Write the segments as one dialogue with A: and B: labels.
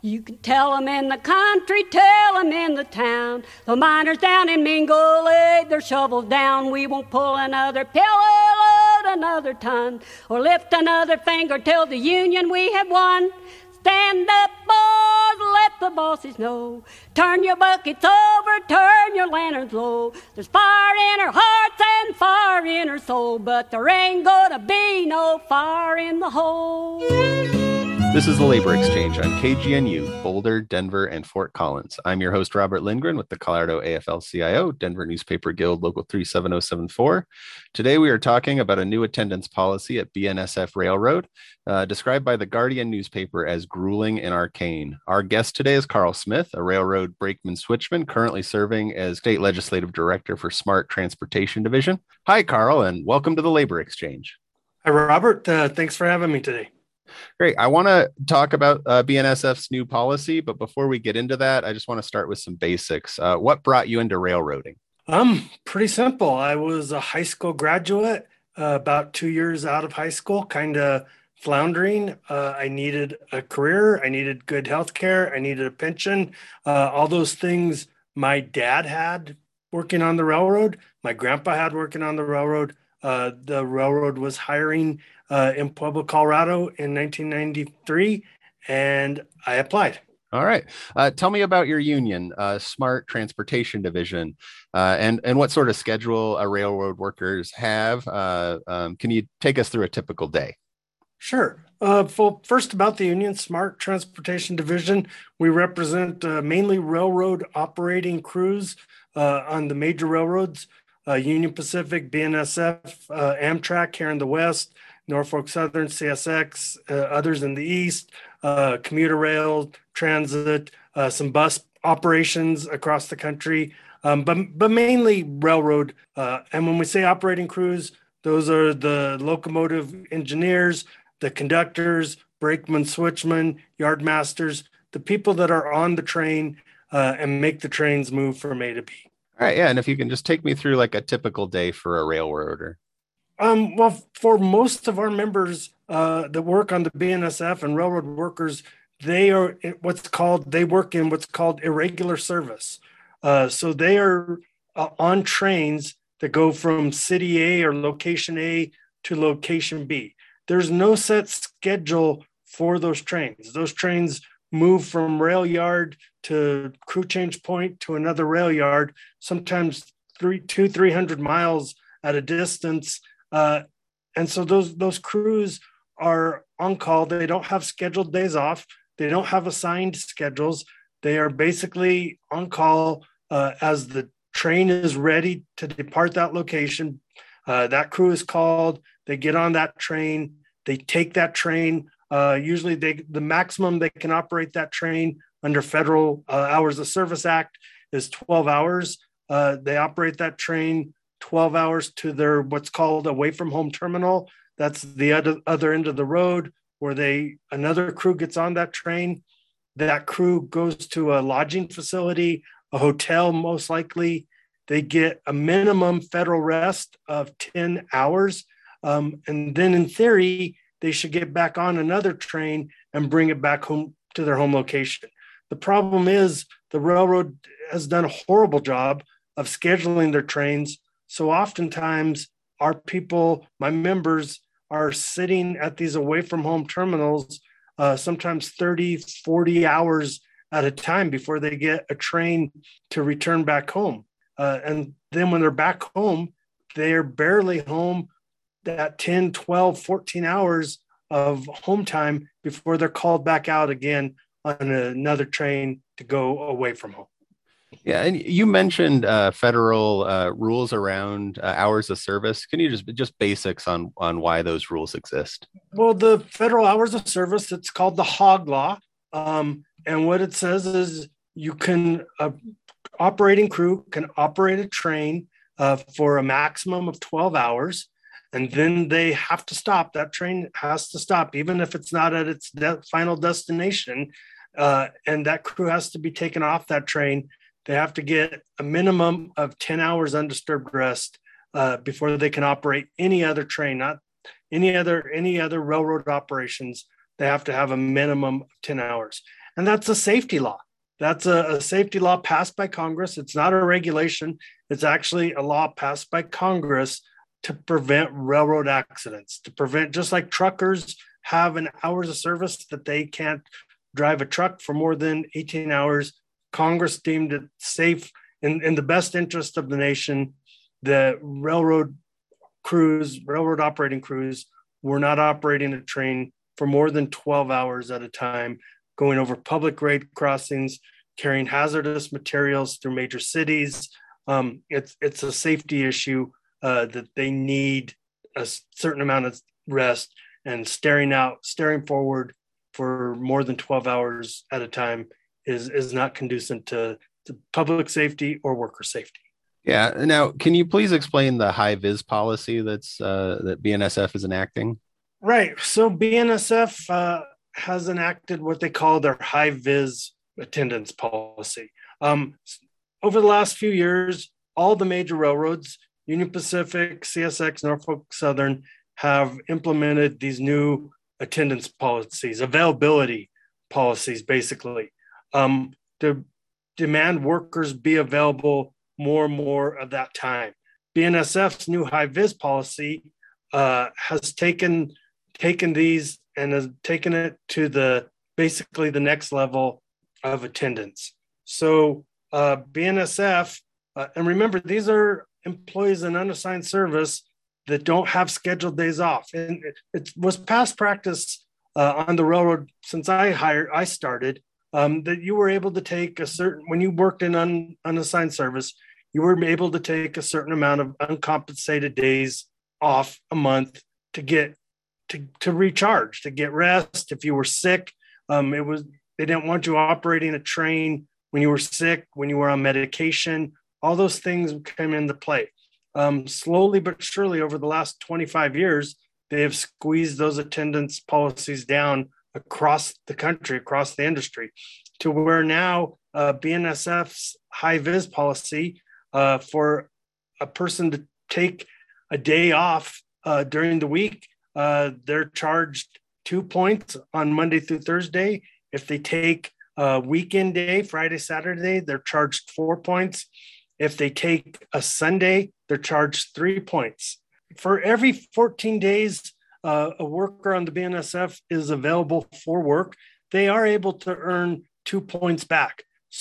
A: You can tell 'em in the country, tell 'em in the town. The miners down in Mingo laid their shovels down. We won't pull another pillow, load another ton, or lift another finger till the union we have won. Stand up, boys, let the bosses know. Turn your buckets over, turn your lanterns low. There's fire in our hearts and fire in our soul, but there ain't gonna be no fire in the hole.
B: This is the Labor Exchange on KGNU, Boulder, Denver, and Fort Collins. I'm your host, Robert Lindgren, with the Colorado AFL-CIO, Denver Newspaper Guild, Local 37074. Today, we are talking about a new attendance policy at BNSF Railroad, described by the Guardian newspaper as grueling and arcane. Our guest today is Carl Smith, a railroad brakeman switchman, currently serving as State Legislative Director for Smart Transportation Division. Hi, Carl, and welcome to the Labor Exchange.
C: Hi, Robert. Thanks for having me today.
B: Great. I want to talk about BNSF's new policy, but before we get into that, I just want to start with some basics. What brought you into railroading?
C: Pretty simple. I was a high school graduate, about 2 years out of high school, kind of floundering. I needed a career. I needed good health care. I needed a pension. All those things my dad had working on the railroad. My grandpa had working on the railroad. The railroad was hiring in Pueblo, Colorado in 1993, and I applied.
B: All right. Tell me about your union, Smart Transportation Division, and what sort of schedule railroad workers have. Can you take us through a typical day?
C: Sure. First, about the union, Smart Transportation Division, we represent mainly railroad operating crews on the major railroads, Union Pacific, BNSF, Amtrak here in the west, Norfolk Southern, CSX, others in the east, commuter rail, transit, some bus operations across the country, but mainly railroad. And when we say operating crews, those are the locomotive engineers, the conductors, brakemen, switchmen, yard masters, the people that are on the train and make the trains move from A to B.
B: All right. Yeah. And if you can just take me through like a typical day for a railroader.
C: Well, for most of our members that work on the BNSF and railroad workers, they work in what's called irregular service. So they are on trains that go from city A or location A to location B. There's no set schedule for those trains. Those trains move from rail yard to crew change point to another rail yard, sometimes 300 miles at a distance. And so those crews are on call. They don't have scheduled days off. They don't have assigned schedules. They are basically on call as the train is ready to depart that location. That crew is called. They get on that train. They take that train. Usually the maximum they can operate that train under Federal Hours of Service Act is 12 hours. They operate that train 12 hours to their what's called away from home terminal. That's the other end of the road where another crew gets on that train. That crew goes to a lodging facility, a hotel most likely. They get a minimum federal rest of 10 hours. And then in theory, they should get back on another train and bring it back home to their home location. The problem is the railroad has done a horrible job of scheduling their trains. So oftentimes our people, my members, are sitting at these away from home terminals, sometimes 30, 40 hours at a time before they get a train to return back home. And then when they're back home, they're barely home that 10, 12, 14 hours of home time before they're called back out again on another train to go away from home.
B: Yeah, and you mentioned federal rules around hours of service. Can you just basics on why those rules exist?
C: Well, the federal hours of service, it's called the HOG law. And what it says is you can, operating crew can operate a train for a maximum of 12 hours. And then they have to stop. That train has to stop, even if it's not at its final destination. And that crew has to be taken off that train. They have to get a minimum of 10 hours undisturbed rest before they can operate any other train, not any other railroad operations. They have to have a minimum of 10 hours. and that's a safety law. That's a safety law passed by Congress. It's not a regulation. It's actually a law passed by Congress to prevent railroad accidents, to prevent, just like truckers have an hours of service that they can't drive a truck for more than 18 hours. Congress deemed it safe in the best interest of the nation that railroad operating crews were not operating a train for more than 12 hours at a time, going over public grade crossings, carrying hazardous materials through major cities. It's a safety issue that they need a certain amount of rest, and staring forward for more than 12 hours at a time is not conducive to public safety or worker safety.
B: Yeah. Now, can you please explain the high vis policy that BNSF is enacting?
C: Right. So BNSF has enacted what they call their high vis attendance policy. Over the last few years, all the major railroads, Union Pacific, CSX, Norfolk Southern, have implemented these new attendance policies, availability policies, basically, to demand workers be available more and more of that time. BNSF's new high vis policy has taken these and has taken it to basically the next level of attendance. So BNSF, and remember, these are employees in unassigned service that don't have scheduled days off. And it was past practice on the railroad since I started, that you were able to take when you worked in unassigned service, you were able to take a certain amount of uncompensated days off a month to get to recharge, to get rest. If you were sick, they didn't want you operating a train when you were sick, when you were on medication. All those things came into play. Slowly but surely, over the last 25 years, they have squeezed those attendance policies down across the country, across the industry, to where now BNSF's high vis policy for a person to take a day off during the week, they're charged 2 points on Monday through Thursday. If they take a weekend day, Friday, Saturday, they're charged 4 points. If they take a Sunday, they're charged 3 points. For every 14 days a worker on the BNSF is available for work, they are able to earn 2 points back.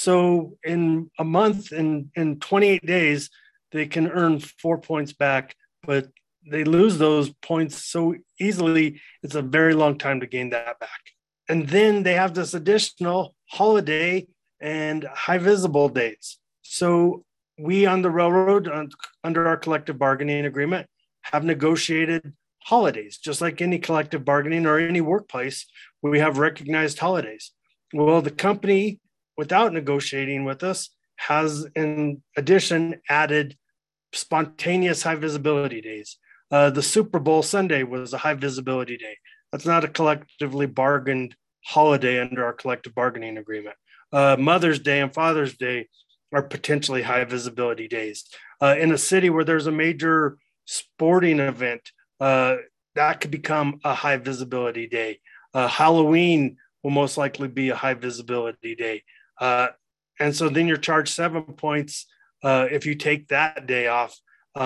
C: So in a month, in 28 days, they can earn 4 points back, but they lose those points so easily, it's a very long time to gain that back. And then they have this additional holiday and high visible days. So we on the railroad, under our collective bargaining agreement, have negotiated holidays, just like any collective bargaining or any workplace, we have recognized holidays. Well, the company, without negotiating with us, has in addition added spontaneous high visibility days. The Super Bowl Sunday was a high visibility day. That's not a collectively bargained holiday under our collective bargaining agreement. Mother's Day and Father's Day are potentially high visibility days. In a city where there's a major sporting event, that could become a high visibility day. Halloween will most likely be a high visibility day. And so then you're charged 7 points if you take that day off.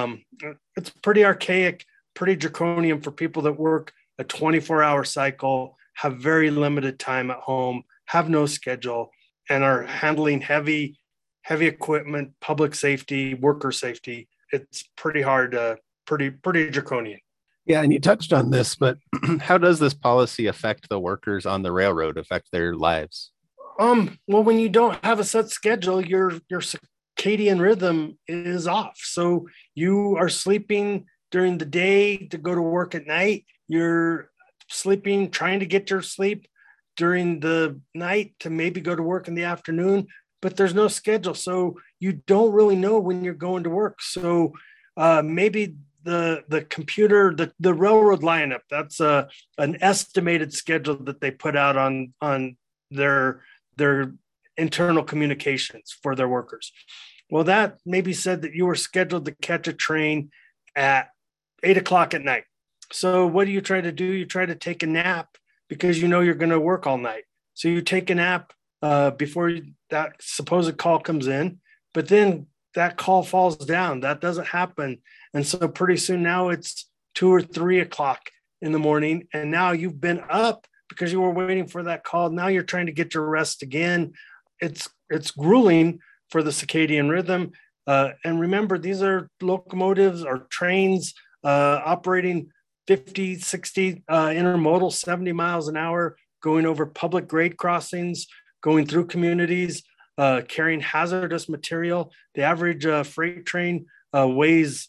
C: It's pretty archaic, pretty draconian for people that work a 24-hour cycle, have very limited time at home, have no schedule, and are handling heavy equipment, public safety, worker safety. It's pretty hard, pretty draconian.
B: Yeah, and you touched on this, but how does this policy affect the workers on the railroad, affect their lives?
C: Well, when you don't have a set schedule, your circadian rhythm is off. So you are sleeping during the day to go to work at night. You're sleeping, trying to get your sleep during the night to maybe go to work in the afternoon, but there's no schedule. So you don't really know when you're going to work. So maybe the computer, the railroad lineup, that's an estimated schedule that they put out on their internal communications for their workers. Well, that maybe said that you were scheduled to catch a train at 8 o'clock at night. So what do? You try to take a nap because you know you're going to work all night. So you take a nap before that supposed call comes in, but then that call falls down. That doesn't happen. And so pretty soon now it's 2 or 3 o'clock in the morning. And now you've been up because you were waiting for that call. Now you're trying to get your rest again. It's grueling for the circadian rhythm. And remember, these are locomotives or trains operating 50, 60 intermodal, 70 miles an hour, going over public grade crossings, going through communities, carrying hazardous material. The average freight train weighs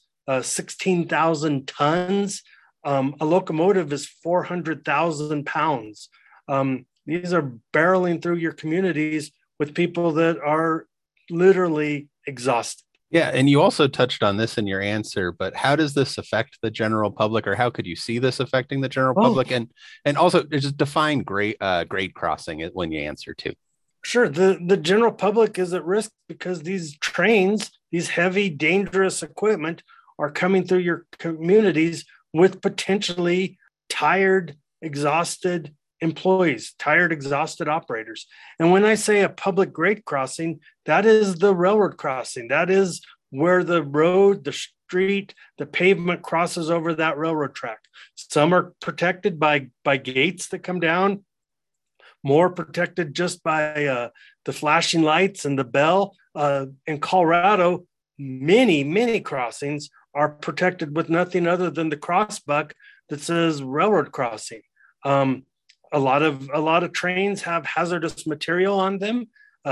C: 16,000 tons. A locomotive is 400,000 pounds. These are barreling through your communities with people that are literally exhausted.
B: Yeah, and you also touched on this in your answer, but how does this affect the general public, or how could you see this affecting the general public? And also just define grade crossing when you answer too.
C: Sure. The general public is at risk because these trains, these heavy, dangerous equipment are coming through your communities with potentially tired, exhausted employees, tired, exhausted operators. And when I say a public grade crossing, that is the railroad crossing. That is where the road, the street, the pavement crosses over that railroad track. Some are protected by gates that come down, more protected just by the flashing lights and the bell. In Colorado, many crossings are protected with nothing other than the crossbuck that says railroad crossing. A lot of trains have hazardous material on them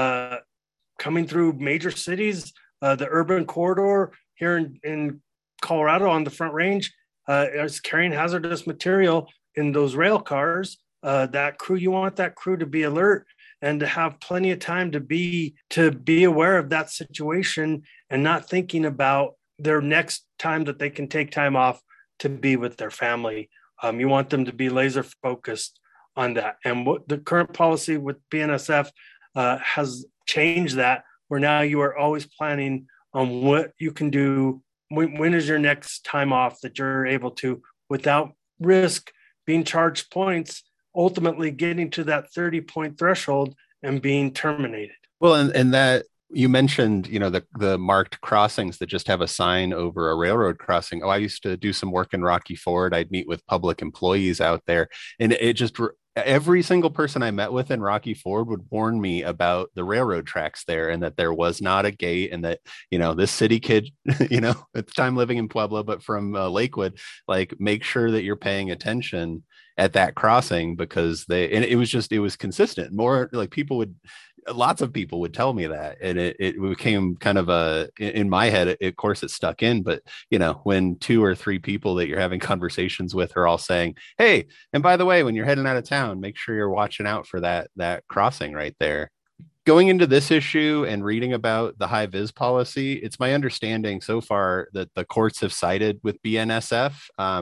C: coming through major cities. The urban corridor here in Colorado on the Front Range is carrying hazardous material in those rail cars. That crew, you want that crew to be alert and to have plenty of time to be aware of that situation and not thinking about their next time that they can take time off to be with their family. You want them to be laser focused on that. And what the current policy with BNSF has changed that, where now you are always planning on what you can do. When is your next time off that you're able to, without risk being charged points, ultimately getting to that 30-point threshold and being terminated.
B: Well, and that you mentioned, the marked crossings that just have a sign over a railroad crossing. Oh, I used to do some work in Rocky Ford. I'd meet with public employees out there, and it just every single person I met with in Rocky Ford would warn me about the railroad tracks there, and that there was not a gate, and that, this city kid, at the time living in Pueblo, but from Lakewood, like, make sure that you're paying attention at that crossing, because it was consistent. More like lots of people would tell me that, and it became kind of in my head, of course it stuck in, but when 2 or 3 people that you're having conversations with are all saying, hey, and by the way, when you're heading out of town, make sure you're watching out for that crossing right there. Going into this issue and reading about the high vis policy, it's my understanding so far that the courts have sided with BNSF.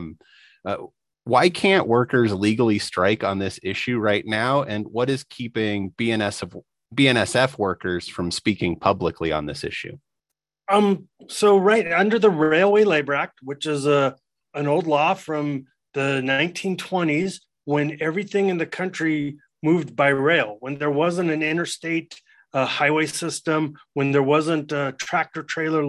B: Why can't workers legally strike on this issue right now? And what is keeping BNSF workers from speaking publicly on this issue?
C: So right under the Railway Labor Act, which is an old law from the 1920s, when everything in the country moved by rail, when there wasn't an interstate highway system, when there wasn't tractor trailer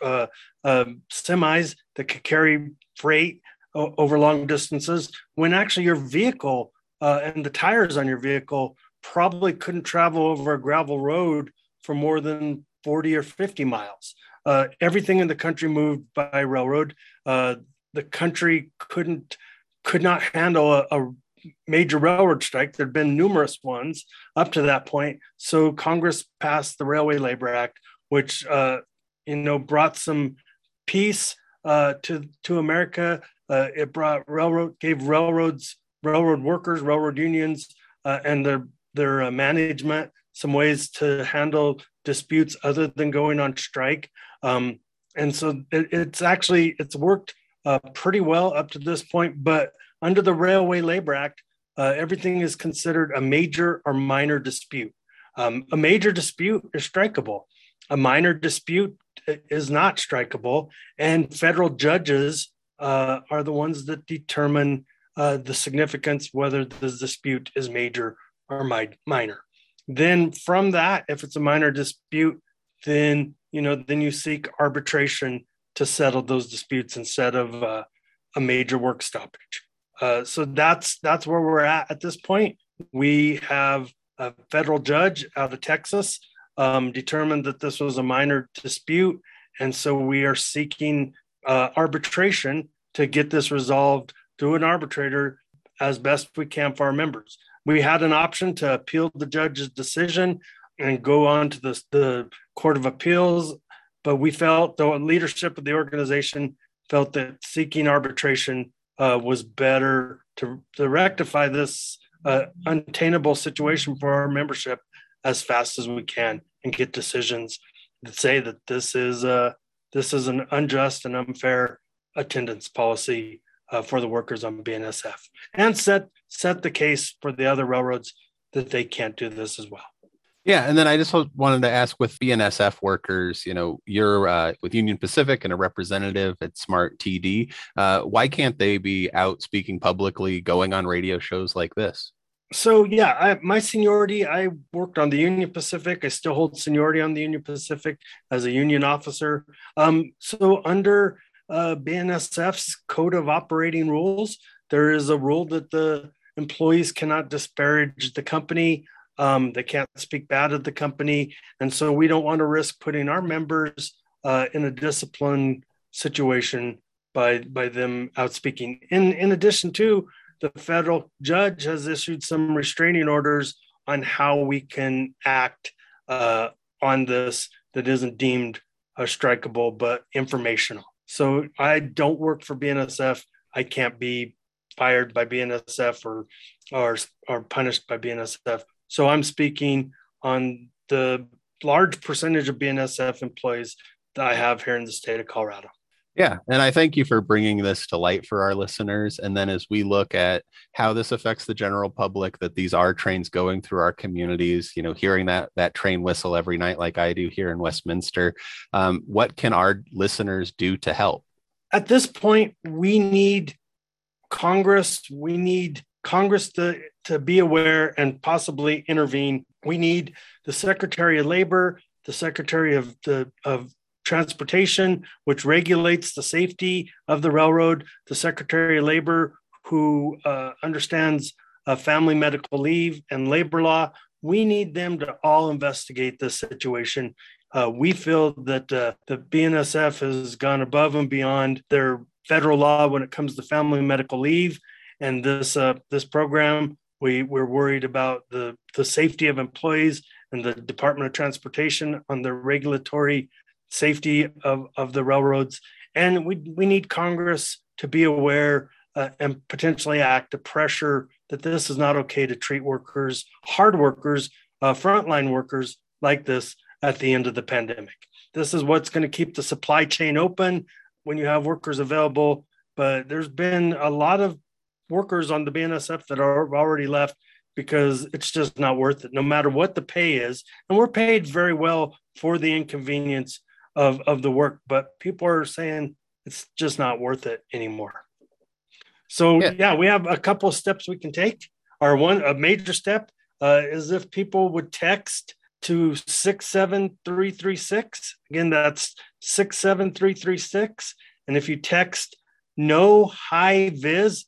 C: semis that could carry freight over long distances, when actually your vehicle and the tires on your vehicle probably couldn't travel over a gravel road for more than 40 or 50 miles. Everything in the country moved by railroad. The country could not handle a major railroad strike. There'd been numerous ones up to that point. So Congress passed the Railway Labor Act, which brought some peace to America. It gave railroad workers, railroad unions, and their management some ways to handle disputes other than going on strike. And so it's worked pretty well up to this point. But under the Railway Labor Act, everything is considered a major or minor dispute. A major dispute is strikeable. A minor dispute is not strikeable, and federal judges are the ones that determine the significance, whether the dispute is major or minor. Then from that, if it's a minor dispute, then you seek arbitration to settle those disputes instead of a major work stoppage. So that's where we're at this point. We have a federal judge out of Texas determined that this was a minor dispute, and so we are seeking arbitration to get this resolved through an arbitrator as best we can for our members. We had an option to appeal the judge's decision and go on to the Court of Appeals, but we felt, the leadership of the organization felt that seeking arbitration was better to rectify this untenable situation for our membership as fast as we can and get decisions that say that this is an unjust and unfair attendance policy for the workers on BNSF, and set the case for the other railroads that they can't do this as well.
B: Yeah. And then I just wanted to ask, with BNSF workers, you're with Union Pacific and a representative at Smart TD. Why can't they be out speaking publicly, going on radio shows like this?
C: So, yeah, my seniority, I worked on the Union Pacific. I still hold seniority on the Union Pacific as a union officer. So under BNSF's Code of Operating Rules, there is a rule that the employees cannot disparage the company. They can't speak bad of the company. And so we don't want to risk putting our members in a discipline situation by them out speaking. In addition to, the federal judge has issued some restraining orders on how we can act on this that isn't deemed strikeable, but informational. So I don't work for BNSF. I can't be fired by BNSF or punished by BNSF. So I'm speaking on the large percentage of BNSF employees that I have here in the state of Colorado.
B: Yeah. And I thank you for bringing this to light for our listeners. And then as we look at how this affects the general public, that these are trains going through our communities, hearing that train whistle every night, like I do here in Westminster, what can our listeners do to help?
C: At this point, we need Congress. We need Congress to be aware and possibly intervene. We need the Secretary of Labor, the Secretary of Transportation, which regulates the safety of the railroad, the Secretary of Labor, who understands family medical leave and labor law. We need them to all investigate this situation. We feel that the BNSF has gone above and beyond their federal law when it comes to family medical leave. And this program, we're worried about the safety of employees and the Department of Transportation on the regulatory safety of the railroads. And we need Congress to be aware and potentially act to pressure that this is not okay to treat workers, hard workers, frontline workers like this at the end of the pandemic. This is what's going to keep the supply chain open when you have workers available. But there's been a lot of workers on the BNSF that are already left because it's just not worth it, no matter what the pay is. And we're paid very well for the inconvenience of the work, but people are saying it's just not worth it anymore. So yeah, we have a couple of steps we can take. A major step is if people would text to 67336. Again, that's 67336. And if you text NOHIVIZ,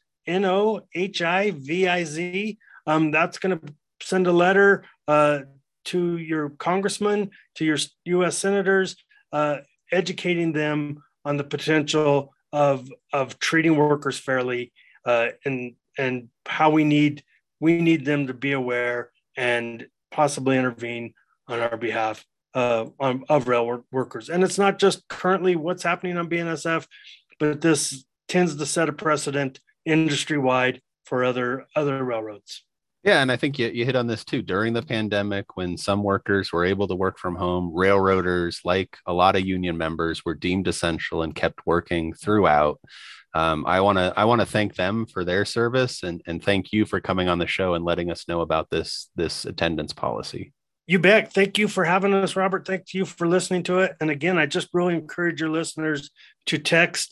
C: NOHIVIZ, that's going to send a letter to your congressman, to your U.S. senators, educating them on the potential of treating workers fairly, and how we need them to be aware and possibly intervene on our behalf of rail workers. And it's not just currently what's happening on BNSF, but this tends to set a precedent industry-wide for other railroads.
B: Yeah, and I think you hit on this too. During the pandemic, when some workers were able to work from home, railroaders, like a lot of union members, were deemed essential and kept working throughout. I want to thank them for their service, and thank you for coming on the show and letting us know about this attendance policy.
C: You bet. Thank you for having us, Robert. Thank you for listening to it. And again, I just really encourage your listeners to text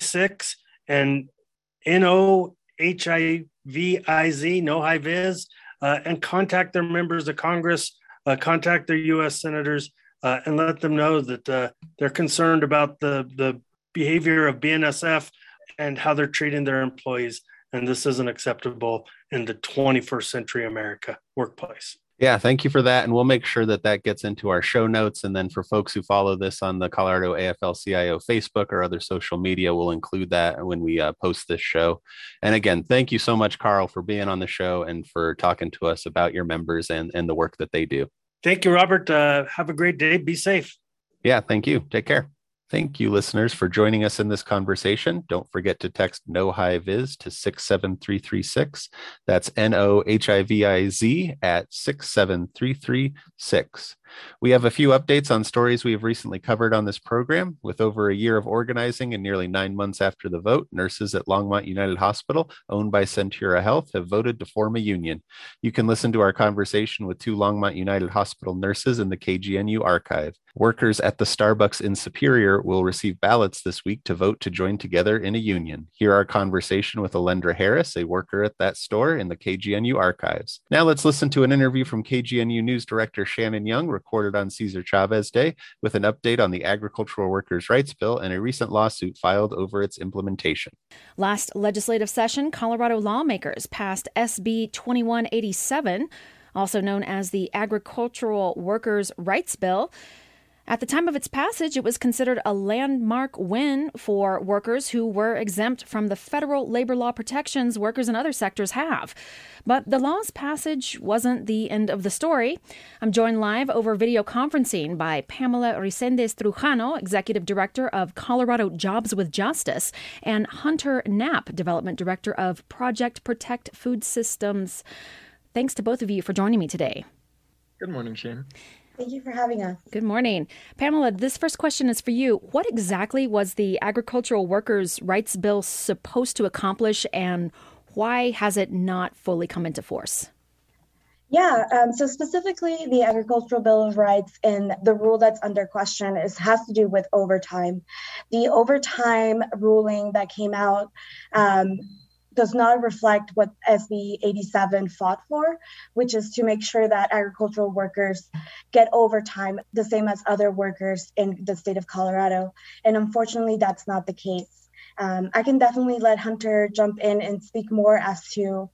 C: 67336 and NOHIVIZ, NOHIVIZ. and contact their members of Congress, contact their U.S. senators, and let them know that they're concerned about the behavior of BNSF and how they're treating their employees. And this isn't acceptable in the 21st century America workplace.
B: Yeah, thank you for that. And we'll make sure that that gets into our show notes. And then for folks who follow this on the Colorado AFL-CIO Facebook or other social media, we'll include that when we post this show. And again, thank you so much, Carl, for being on the show and for talking to us about your members and the work that they do.
C: Thank you, Robert. Have a great day. Be safe.
B: Yeah, thank you. Take care. Thank you, listeners, for joining us in this conversation. Don't forget to text NOHIVIZ to 67336. That's NOHIVIZ at 67336. We have a few updates on stories we have recently covered on this program. With over a year of organizing and nearly 9 months after the vote, nurses at Longmont United Hospital, owned by Centura Health, have voted to form a union. You can listen to our conversation with 2 Longmont United Hospital nurses in the KGNU archive. Workers at the Starbucks in Superior will receive ballots this week to vote to join together in a union. Hear our conversation with Alendra Harris, a worker at that store, in the KGNU archives. Now let's listen to an interview from KGNU News Director Shannon Young, recorded on Cesar Chavez Day, with an update on the Agricultural Workers' Rights Bill and a recent lawsuit filed over its implementation.
D: Last legislative session, Colorado lawmakers passed SB 2187, also known as the Agricultural Workers' Rights Bill. At the time of its passage, it was considered a landmark win for workers who were exempt from the federal labor law protections workers in other sectors have. But the law's passage wasn't the end of the story. I'm joined live over video conferencing by Pamela Resendez Trujano, Executive Director of Colorado Jobs with Justice, and Hunter Knapp, Development Director of Project Protect Food Systems. Thanks to both of you for joining me today.
E: Good morning, Shane.
F: Thank you for having us.
D: Good morning. Pamela, this first question is for you. What exactly was the Agricultural Workers' Rights Bill supposed to accomplish, and why has it not fully come into force?
F: Yeah, so specifically the Agricultural Bill of Rights and the rule that's under question has to do with overtime. The overtime ruling that came out does not reflect what SB 87 fought for, which is to make sure that agricultural workers get overtime the same as other workers in the state of Colorado. And unfortunately, that's not the case. I can definitely let Hunter jump in and speak more as to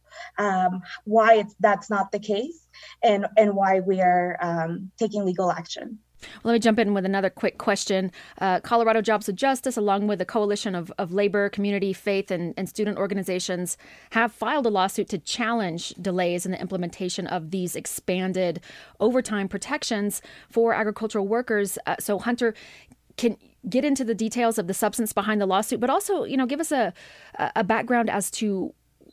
F: why that's not the case and why we are taking legal action.
D: Well, let me jump in with another quick question. Colorado Jobs with Justice, along with a coalition of labor, community, faith, and student organizations, have filed a lawsuit to challenge delays in the implementation of these expanded overtime protections for agricultural workers. So, Hunter, can get into the details of the substance behind the lawsuit, but also, give us a background as to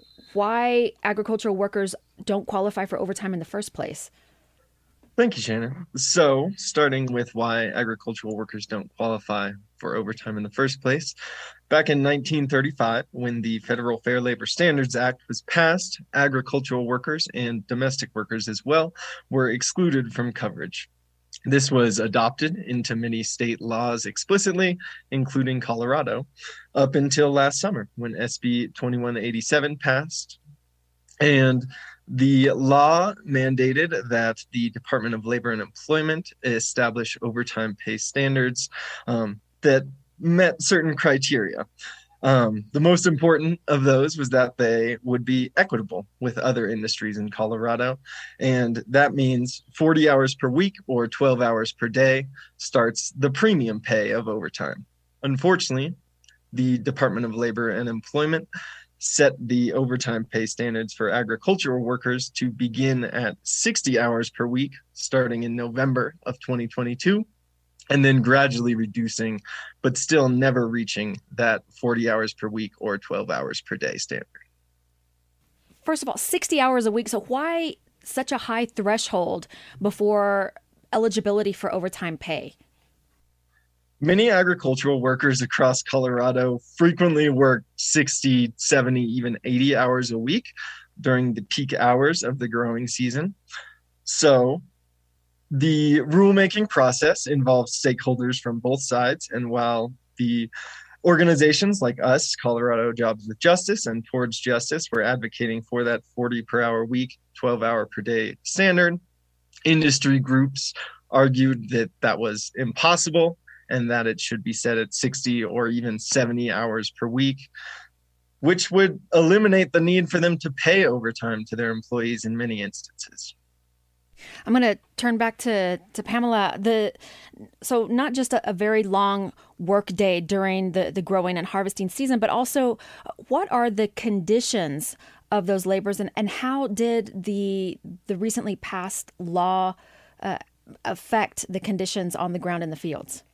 D: why agricultural workers don't qualify for overtime in the first place.
E: Thank you, Shannon. So, starting with why agricultural workers don't qualify for overtime in the first place, back in 1935, when the Federal Fair Labor Standards Act was passed, agricultural workers and domestic workers as well were excluded from coverage. This was adopted into many state laws explicitly, including Colorado, up until last summer when SB 2187 passed. And the law mandated that the Department of Labor and Employment establish overtime pay standards that met certain criteria. The most important of those was that they would be equitable with other industries in Colorado. And that means 40 hours per week or 12 hours per day starts the premium pay of overtime. Unfortunately, the Department of Labor and Employment set the overtime pay standards for agricultural workers to begin at 60 hours per week starting in November of 2022, and then gradually reducing, but still never reaching that 40 hours per week or 12 hours per day standard.
D: First of all, 60 hours a week. So why such a high threshold before eligibility for overtime pay?
E: Many agricultural workers across Colorado frequently work 60, 70, even 80 hours a week during the peak hours of the growing season. So the rulemaking process involves stakeholders from both sides. And while the Organizations like us, Colorado Jobs with Justice and Towards Justice, were advocating for that 40 per hour week, 12-hour per day standard. Industry groups argued that that was impossible and that it should be set at 60 or even 70 hours per week, which would eliminate the need for them to pay overtime to their employees in many instances.
D: I'm going to turn back to Pamela. So not just a very long work day during the growing and harvesting season, but also what are the conditions of those labors, and how did the recently passed law affect the conditions on the ground in the fields?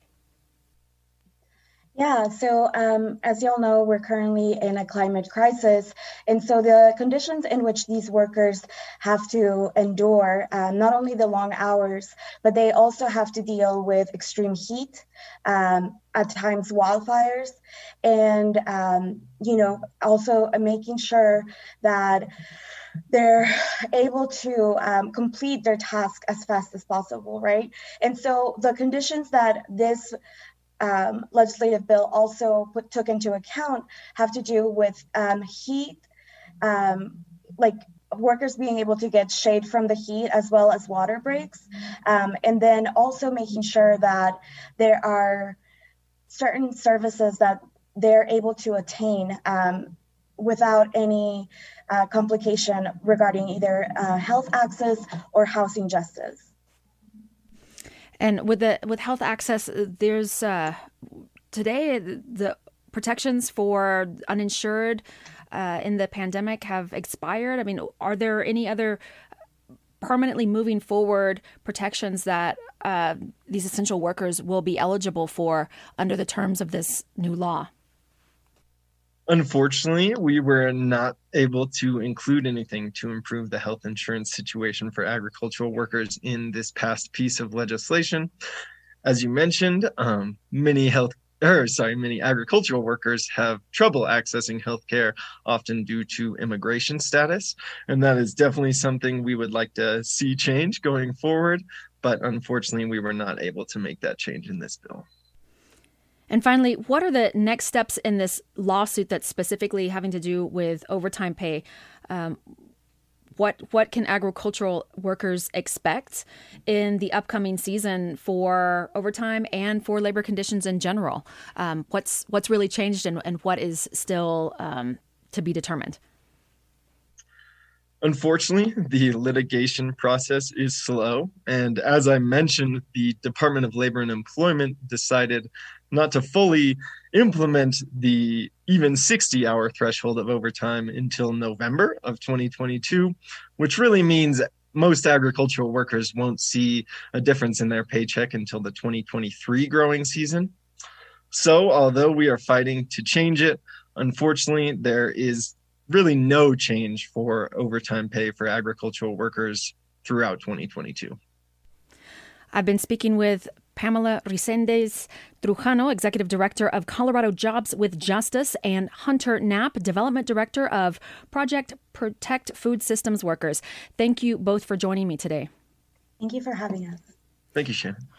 F: Yeah, so as you all know, we're currently in a climate crisis. And so the conditions in which these workers have to endure, not only the long hours, but they also have to deal with extreme heat, at times wildfires, and, also making sure that they're able to complete their task as fast as possible, right? And so the conditions that this legislative bill also took into account have to do with heat, like workers being able to get shade from the heat as well as water breaks, and then also making sure that there are certain services that they're able to attain without any complication regarding either health access or housing justice.
D: And with health access, there's today the protections for uninsured in the pandemic have expired. I mean, are there any other permanently moving forward protections that these essential workers will be eligible for under the terms of this new law?
E: Unfortunately, we were not able to include anything to improve the health insurance situation for agricultural workers in this past piece of legislation. As you mentioned, many agricultural workers have trouble accessing healthcare, often due to immigration status. And that is definitely something we would like to see change going forward. But unfortunately, we were not able to make that change in this bill.
D: And finally, what are the next steps in this lawsuit that's specifically having to do with overtime pay? What can agricultural workers expect in the upcoming season for overtime and for labor conditions in general? What's really changed and what is still to be determined?
E: Unfortunately, the litigation process is slow. And as I mentioned, the Department of Labor and Employment decided not to fully implement the even 60-hour threshold of overtime until November of 2022, which really means most agricultural workers won't see a difference in their paycheck until the 2023 growing season. So although we are fighting to change it, unfortunately, there is really no change for overtime pay for agricultural workers throughout 2022.
D: I've been speaking with Pamela Reséndez Trujano, Executive Director of Colorado Jobs with Justice, and Hunter Knapp, Development Director of Project Protect Food Systems Workers. Thank you both for joining me today.
F: Thank you for having us.
E: Thank you, Shannon.